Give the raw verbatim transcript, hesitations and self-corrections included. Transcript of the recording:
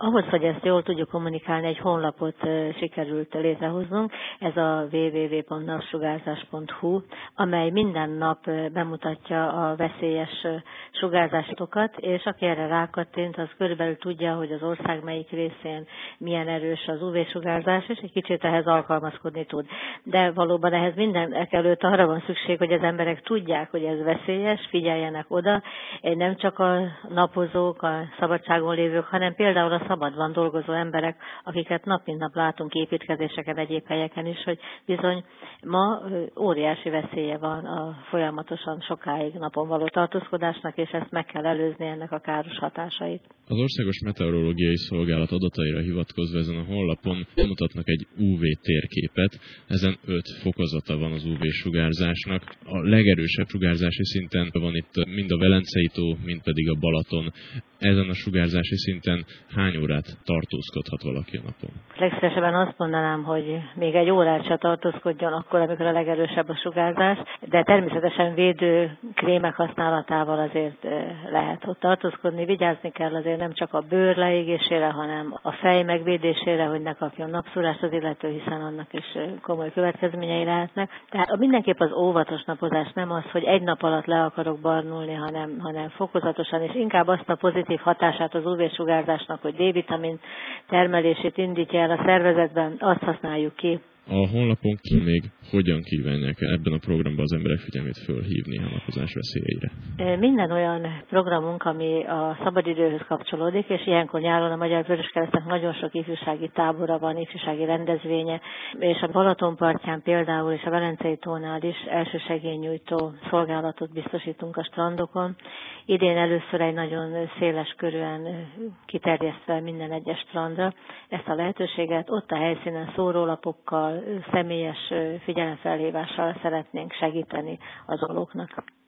Ahhoz, hogy ezt jól tudjuk kommunikálni, egy honlapot sikerült létrehoznunk, ez a double-u double-u double-u pont napsugárzás pont hu, amely minden nap bemutatja a veszélyes sugárzásokat, és aki erre rákattint, az körülbelül tudja, hogy az ország melyik részén milyen erős az ú vé-sugárzás, és egy kicsit ehhez alkalmazkodni tud. De valóban ehhez mindenek előtt arra van szükség, hogy az emberek tudják, hogy ez veszélyes, figyeljenek oda, nem csak a napozók, a szabadságon lévők, hanem például a szabadban dolgozó emberek, akiket nap mint nap látunk építkezéseken, egyéb helyeken is, hogy bizony ma óriási veszélye van a folyamatosan sokáig napon való tartózkodásnak, és ezt meg kell előzni, ennek a káros hatásait. Az Országos Meteorológiai Szolgálat adataira hivatkozva ezen a honlapon mutatnak egy ú vé térképet. Ezen öt fokozata van az ú vé-sugárzásnak. A legerősebb sugárzási szinten van itt mind a Velencei tó, mind pedig a Balaton. Ezen a sugárzási szinten hány órát tartózkodhat valaki a napon? Legszívesebben azt mondanám, hogy még egy órát se tartózkodjon akkor, amikor a legerősebb a sugárzás, de természetesen védő krémek használatával azért lehet ott tartózkodni. Vigyázni kell azért nem csak a bőr leégésére, hanem a fej megvédésére, hogy ne kapjon napszúrást az illető, hiszen annak is komoly következményei lehetnek. Tehát mindenképp az óvatos napozás nem az, hogy egy nap alatt le akarok barnulni, hanem, hanem fokozatosan, és inkább azt a pozitív hatását az ú vé-sugárzásnak, hogy D-vitamin termelését indítja el a szervezetben, azt használjuk ki. A honlapon ki még hogyan kívánják ebben a programban az emberek figyelmét fölhívni a napozás veszélyeire? Minden olyan programunk, ami a szabadidőhöz kapcsolódik, és ilyenkor nyáron a Magyar Vöröskeresztnek nagyon sok ifjúsági tábora van, ifjúsági rendezvénye, és a Balaton partján például és a Velencei tónál is elsősegélynyújtó szolgálatot biztosítunk a strandokon. Idén először egy nagyon széles körűen kiterjesztve minden egyes strandra ezt a lehetőséget, ott a helyszínen szórólapokkal, személyes figyelemfelhívással szeretnénk segíteni az olóknak.